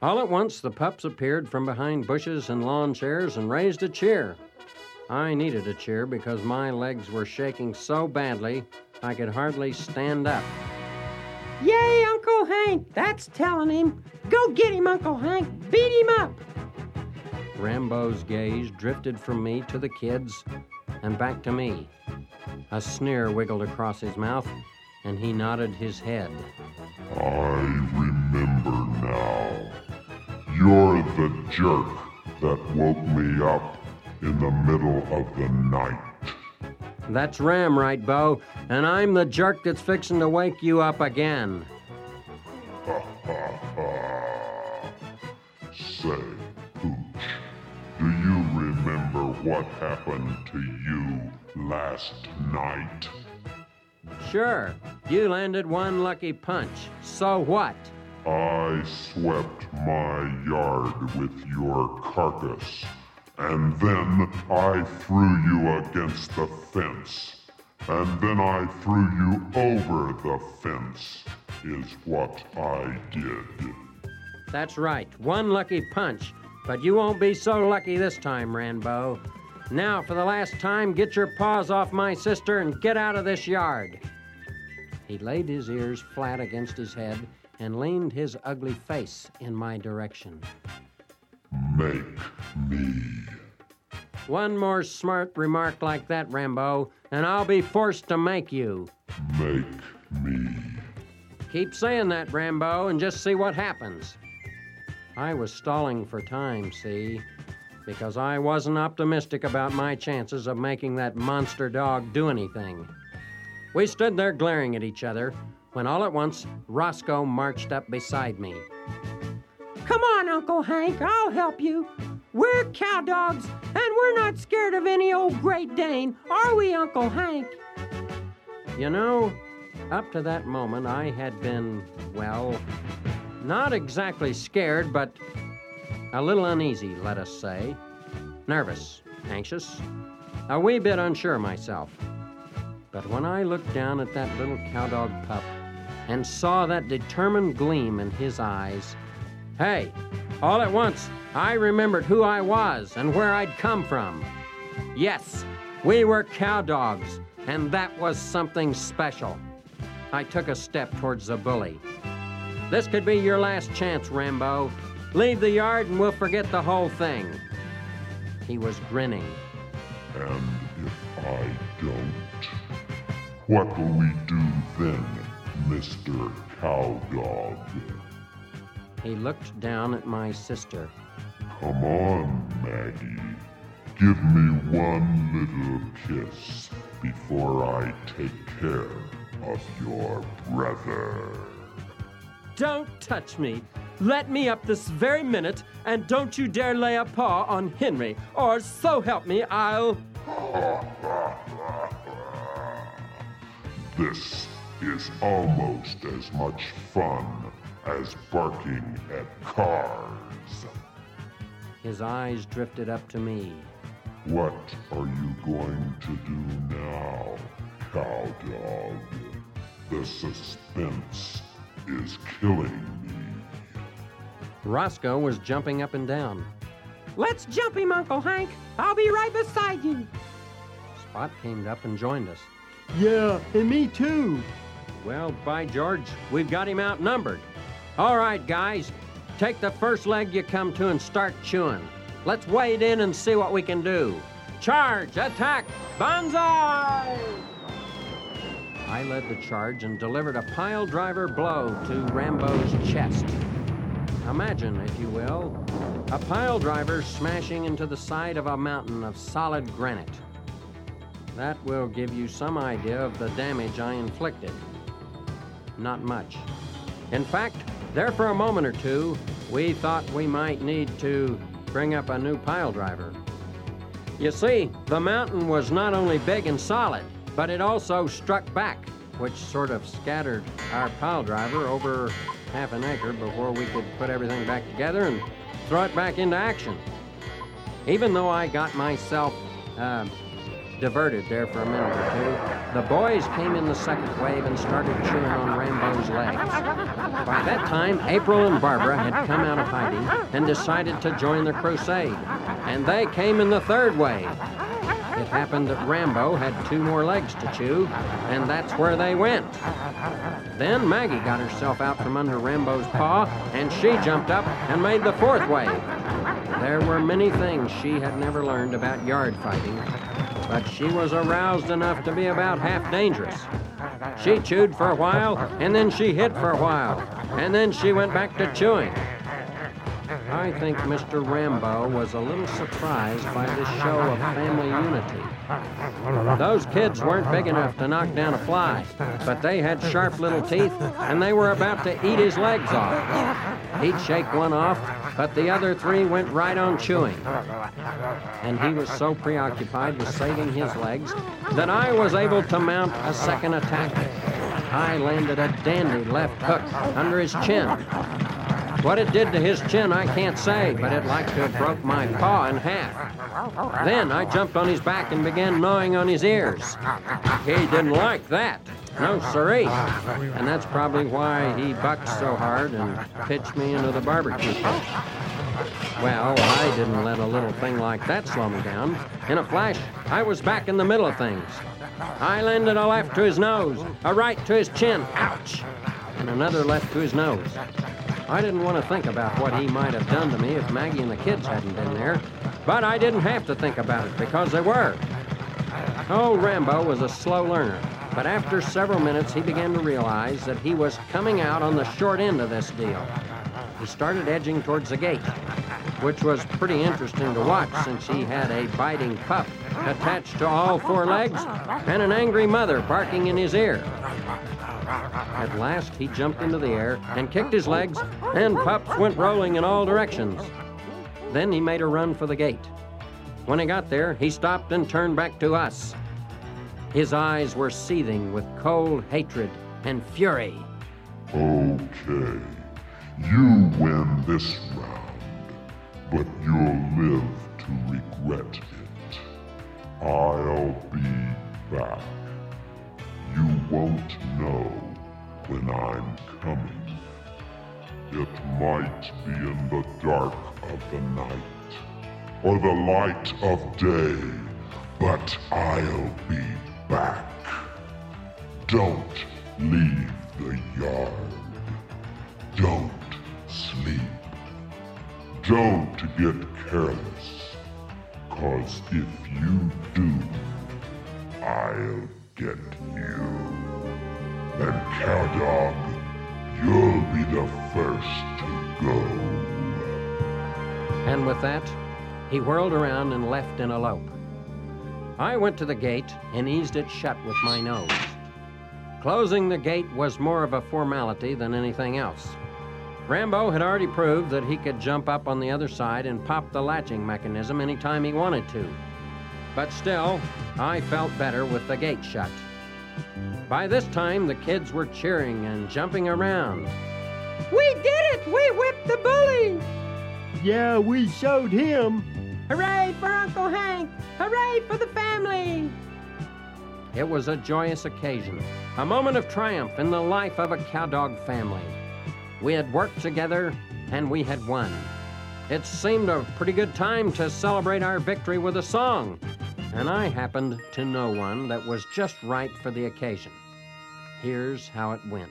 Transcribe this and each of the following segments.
All at once, the pups appeared from behind bushes and lawn chairs and raised a cheer. I needed a cheer because my legs were shaking so badly I could hardly stand up. Yay, Uncle Hank! That's telling him. Go get him, Uncle Hank. Beat him up. Rambo's gaze drifted from me to the kids and back to me. A sneer wiggled across his mouth, and he nodded his head. I remember now. You're the jerk that woke me up in the middle of the night. That's Ram, right, Bo, and I'm the jerk that's fixing to wake you up again. Ha ha ha. Say, Hooch, do you remember what happened to you last night? Sure, you landed one lucky punch. So what? I swept my yard with your carcass, and then I threw you against the fence, and then I threw you over the fence, is what I did. That's right, one lucky punch, but you won't be so lucky this time, Rambo. Now, for the last time, get your paws off my sister and get out of this yard. He laid his ears flat against his head and leaned his ugly face in my direction. Make me. One more smart remark like that, Rambo, and I'll be forced to make you. Make me. Keep saying that, Rambo, and just see what happens. I was stalling for time, see, because I wasn't optimistic about my chances of making that monster dog do anything. We stood there glaring at each other when all at once Roscoe marched up beside me. Come on, Uncle Hank, I'll help you. We're cow dogs, and we're not scared of any old Great Dane, are we, Uncle Hank? You know, up to that moment I had been, well, not exactly scared, but a little uneasy, let us say. Nervous, anxious, a wee bit unsure myself. But when I looked down at that little cowdog pup and saw that determined gleam in his eyes, hey, all at once, I remembered who I was and where I'd come from. Yes, we were cow dogs, and that was something special. I took a step towards the bully. This could be your last chance, Rambo. Leave the yard and we'll forget the whole thing. He was grinning. And if I don't, what will we do then, Mr. Cowdog? He looked down at my sister. Come on, Maggie. Give me one little kiss before I take care of your brother. Don't touch me. Let me up this very minute, and don't you dare lay a paw on Henry, or so help me, I'll... This is almost as much fun as barking at cars. His eyes drifted up to me. What are you going to do now, Cowdog? The suspense is killing me. Roscoe was jumping up and down. Let's jump him, Uncle Hank. I'll be right beside you. Spot came up and joined us. Yeah, and me too. Well, by George, we've got him outnumbered. All right, guys, take the first leg you come to and start chewing. Let's wade in and see what we can do. Charge! Attack! Banzai! I led the charge and delivered a pile driver blow to Rambo's chest. Imagine, if you will, a pile driver smashing into the side of a mountain of solid granite. That will give you some idea of the damage I inflicted. Not much. In fact, there for a moment or two, we thought we might need to bring up a new pile driver. You see, the mountain was not only big and solid, but it also struck back, which sort of scattered our pile driver over half an acre before we could put everything back together and throw it back into action. Even though I got myself diverted there for a minute or two, the boys came in the second wave and started chewing on Rambo's legs. By that time, April and Barbara had come out of hiding and decided to join the crusade, and they came in the third wave. It happened that Rambo had 2 more legs to chew, and that's where they went. Then Maggie got herself out from under Rambo's paw, and she jumped up and made the 4th wave. There were many things she had never learned about yard fighting, but she was aroused enough to be about half dangerous. She chewed for a while, and then she hit for a while, and then she went back to chewing. I think Mr. Rambo was a little surprised by this show of family unity. Those kids weren't big enough to knock down a fly, but they had sharp little teeth, and they were about to eat his legs off. He'd shake one off, but the other 3 went right on chewing. And he was so preoccupied with saving his legs that I was able to mount a second attack. I landed a dandy left hook under his chin. What it did to his chin, I can't say, but it like to have broke my paw in half. Then I jumped on his back and began gnawing on his ears. He didn't like that. No siree. And that's probably why he bucked so hard and pitched me into the barbecue pit. Well, I didn't let a little thing like that slow me down. In a flash, I was back in the middle of things. I landed a left to his nose, a right to his chin, ouch, and another left to his nose. I didn't want to think about what he might have done to me if Maggie and the kids hadn't been there, but I didn't have to think about it because they were. Old Rambo was a slow learner, but after several minutes he began to realize that he was coming out on the short end of this deal. He started edging towards the gate, which was pretty interesting to watch since he had a biting pup attached to all 4 legs and an angry mother barking in his ear. At last, he jumped into the air and kicked his legs, and pups went rolling in all directions. Then he made a run for the gate. When he got there, he stopped and turned back to us. His eyes were seething with cold hatred and fury. Okay, you win this round, but you'll live to regret it. I'll be back. You won't know when I'm coming. It might be in the dark of the night, or the light of day, but I'll be back. Don't leave the yard. Don't sleep. Don't get careless, 'cause if you do, I'll get you. And Cowdog, you'll be the first to go. And with that, he whirled around and left in a lope. I went to the gate and eased it shut with my nose. Closing the gate was more of a formality than anything else. Rambo had already proved that he could jump up on the other side and pop the latching mechanism anytime he wanted to. But still, I felt better with the gate shut. By this time, the kids were cheering and jumping around. We did it! We whipped the bully! Yeah, we showed him. Hooray for Uncle Hank! Hooray for the family! It was a joyous occasion, a moment of triumph in the life of a Cowdog family. We had worked together, and we had won. It seemed a pretty good time to celebrate our victory with a song, and I happened to know one that was just right for the occasion. Here's how it went.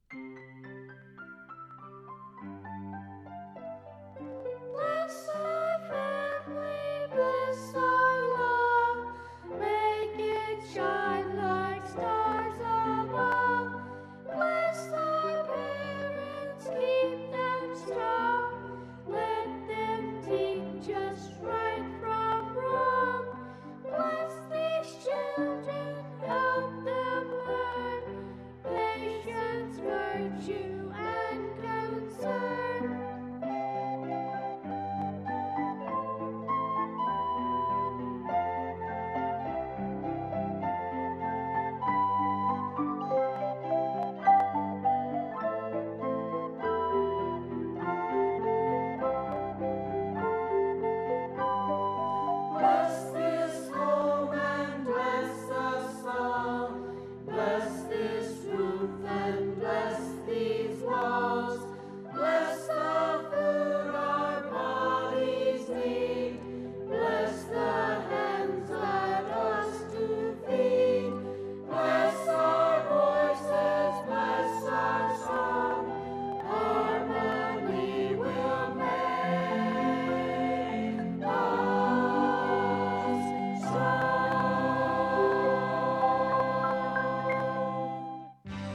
Bless our family, bless our love, make it shine like stars above. Bless our parents, keep them strong, let them teach us right from wrong. Bless these children, help them learn patience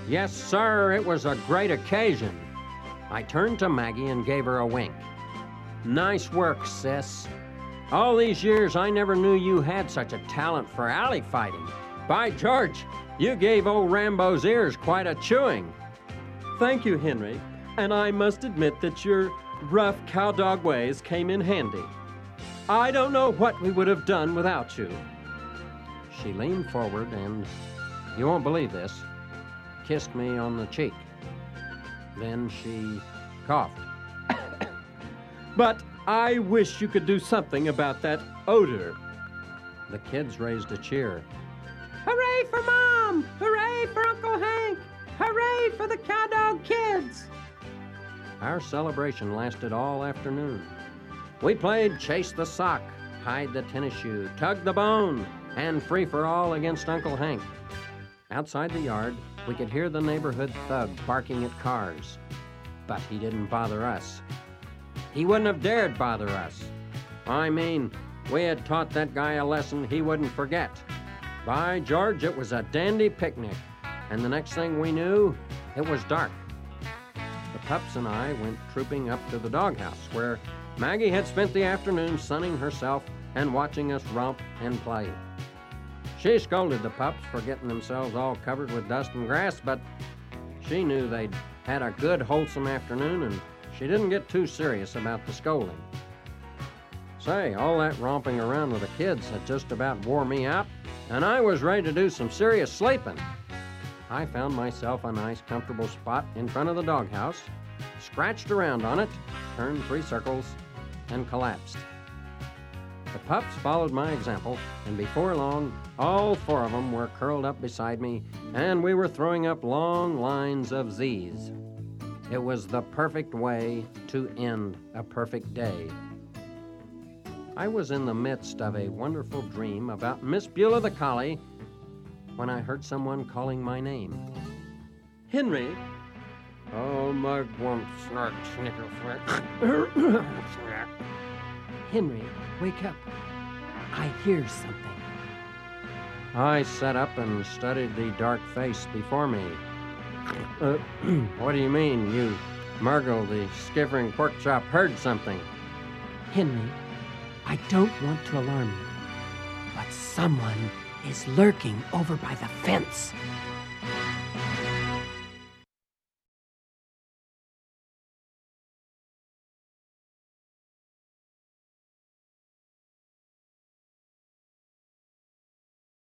Yes, sir, it was a great occasion. I turned to Maggie and gave her a wink. Nice work, sis. All these years, I never knew you had such a talent for alley fighting. By George, you gave old Rambo's ears quite a chewing. Thank you, Henry, and I must admit that your rough cowdog ways came in handy. I don't know what we would have done without you. She leaned forward and, you won't believe this, kissed me on the cheek. Then she coughed. But I wish you could do something about that odor. The kids raised a cheer. Hooray for Mom! Hooray for Uncle Hank! Hooray for the Cowdog kids! Our celebration lasted all afternoon. We played Chase the Sock, Hide the Tennis Shoe, Tug the Bone, and Free for All against Uncle Hank. Outside the yard, we could hear the neighborhood thug barking at cars. But he didn't bother us. He wouldn't have dared bother us. I mean, we had taught that guy a lesson he wouldn't forget. By George, it was a dandy picnic, and the next thing we knew, it was dark. The pups and I went trooping up to the doghouse, where Maggie had spent the afternoon sunning herself and watching us romp and play. She scolded the pups for getting themselves all covered with dust and grass, but she knew they'd had a good, wholesome afternoon, and she didn't get too serious about the scolding. Say, all that romping around with the kids had just about wore me out, and I was ready to do some serious sleeping. I found myself a nice, comfortable spot in front of the doghouse, scratched around on it, turned 3 circles, and collapsed. The pups followed my example, and before long, all 4 of them were curled up beside me, and we were throwing up long lines of Z's. It was the perfect way to end a perfect day. I was in the midst of a wonderful dream about Miss Beulah the collie when I heard someone calling my name. Henry, Oh, my glump, snark, snicker, flick. Henry, wake up. I hear something. I sat up and studied the dark face before me. What do you mean, you, Murgle, the skiffering pork chop, heard something? Henry, I don't want to alarm you, but someone is lurking over by the fence.